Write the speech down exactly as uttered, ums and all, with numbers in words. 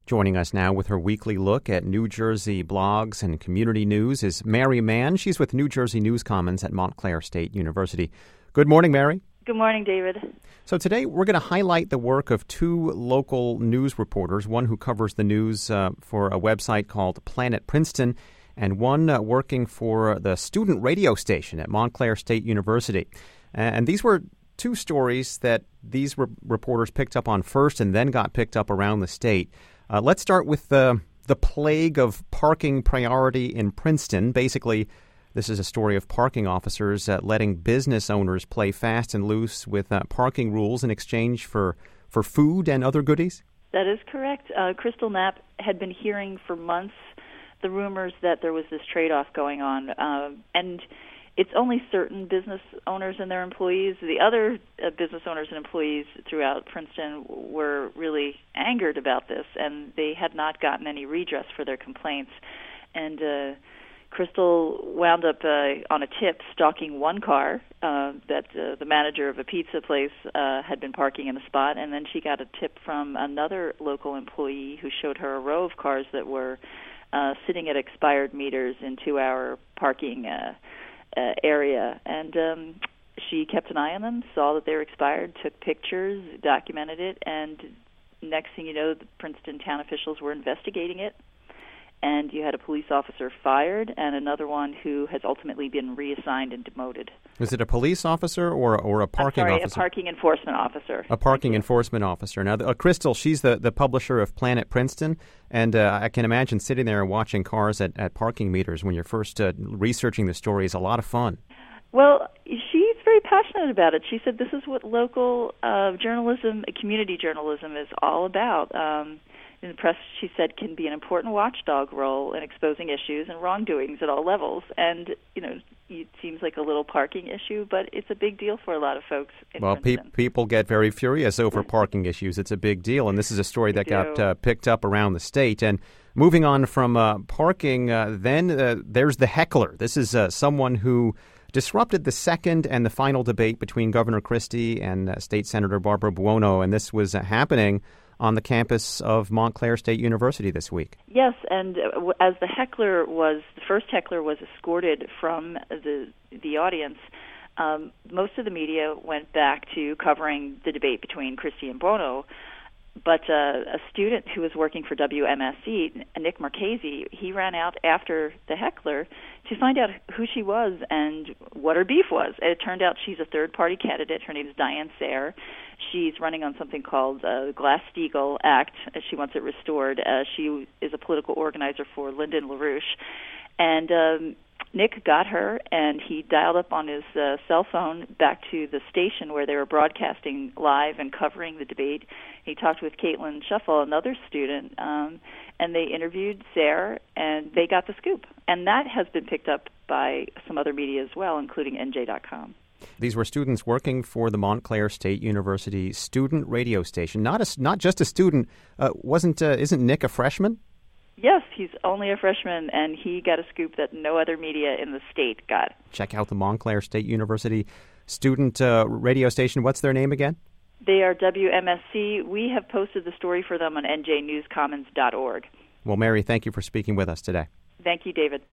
Joining us now with her weekly look at New Jersey blogs and community news is Mary Mann. She's with New Jersey News Commons at Montclair State University. Good morning, Mary. Good morning, David. So today we're going to highlight the work of two local news reporters, one who covers the news uh, for a website called Planet Princeton, and one uh, working for the student radio station at Montclair State University. And these were two stories that these re- reporters picked up on first and then got picked up around the state. Uh, let's start with the, the plague of parking priority in Princeton. Basically, this is a story of parking officers uh, letting business owners play fast and loose with uh, parking rules in exchange for, for food and other goodies? That is correct. Uh, Crystal Knapp had been hearing for months the rumors that there was this trade-off going on, uh, and it's only certain business owners and their employees. The other uh, business owners and employees throughout Princeton were really angered about this, and they had not gotten any redress for their complaints. And uh, Crystal wound up uh, on a tip stalking one car uh, that uh, the manager of a pizza place uh, had been parking in the spot, and then she got a tip from another local employee who showed her a row of cars that were uh, sitting at expired meters in two-hour parking uh Uh, area, and um, she kept an eye on them, saw that they were expired, took pictures, documented it, and next thing you know, the Princeton town officials were investigating it, and you had a police officer fired and another one who has ultimately been reassigned and demoted. Is it a police officer or or a parking I'm sorry, officer? a parking enforcement officer. A parking enforcement officer. Now, uh, Crystal, she's the, the publisher of Planet Princeton, and uh, I can imagine sitting there and watching cars at, at parking meters when you're first uh, researching the story is a lot of fun. Well, she's very passionate about it. She said this is what local uh, journalism, community journalism is all about. Um, in the press, she said, can be an important watchdog role in exposing issues and wrongdoings at all levels. And, you know, it seems like a little parking issue, but it's a big deal for a lot of folks in Well, pe- Princeton. people get very furious over parking issues. It's a big deal, and this is a story that got uh, picked up around the state. And moving on from uh, parking, uh, then uh, there's the heckler. This is uh, someone who disrupted the second and the final debate between Governor Christie and uh, State Senator Barbara Buono, and this was uh, happening on the campus of Montclair State University this week. Yes, and uh, as the heckler was, the first heckler was escorted from the the audience, um, most of the media went back to covering the debate between Christie and Buono. But uh, a student who was working for W M S C, Nick Marchese, he ran out after the heckler to find out who she was and what her beef was. And it turned out she's a third-party candidate. Her name is Diane Sayre. She's running on something called uh, the Glass-Steagall Act. She wants it restored. Uh, she is a political organizer for Lyndon LaRouche. And um, Nick got her, and he dialed up on his uh, cell phone back to the station where they were broadcasting live and covering the debate. He talked with Caitlin Shuffle, another student, um, and they interviewed Sayre, and they got the scoop. And that has been picked up by some other media as well, including N J dot com. These were students working for the Montclair State University student radio station. Not a, not just a student. Uh, wasn't uh, isn't Nick a freshman? Yes, he's only a freshman, and he got a scoop that no other media in the state got. Check out the Montclair State University student uh, radio station. What's their name again? They are W M S C. We have posted the story for them on N J news commons dot org. Well, Mary, thank you for speaking with us today. Thank you, David.